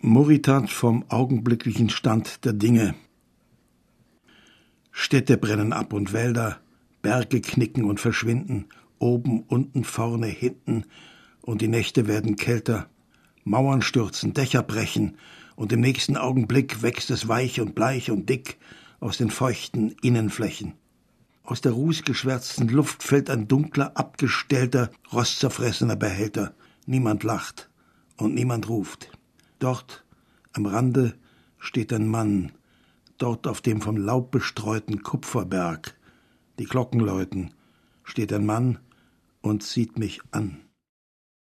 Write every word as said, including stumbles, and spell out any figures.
Moritat vom augenblicklichen Stand der Dinge. Städte brennen ab und Wälder, Berge knicken und verschwinden, oben, unten, vorne, hinten, und die Nächte werden kälter. Mauern stürzen, Dächer brechen, und im nächsten Augenblick wächst es weich und bleich und dick aus den feuchten Innenflächen. Aus der rußgeschwärzten Luft fällt ein dunkler, abgestellter, rostzerfressener Behälter. Niemand lacht und niemand ruft. Dort, am Rande, steht ein Mann, dort auf dem vom Laub bestreuten Kupferberg. Die Glocken läuten, steht ein Mann und sieht mich an.